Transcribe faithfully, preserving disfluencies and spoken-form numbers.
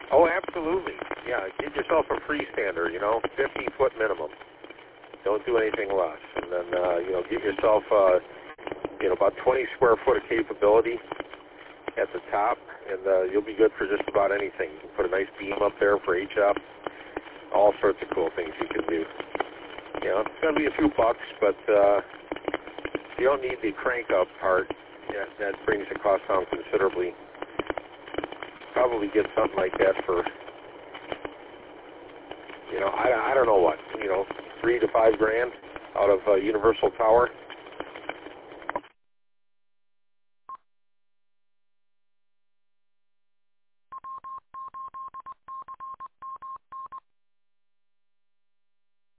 Oh, absolutely. Yeah, get yourself a freestander, you know, fifty foot minimum. Don't do anything less. And then, uh, you know, get yourself, uh, you know, about twenty square foot of capability at the top, and uh, you'll be good for just about anything. You can put a nice beam up there for H F, all sorts of cool things you can do. You know, it's going to be a few bucks, but uh, you don't need the crank up part. Yeah, that brings the cost down considerably. Probably get something like that for, you know, I, I don't know what, you know, three to five grand out of uh, Universal Tower.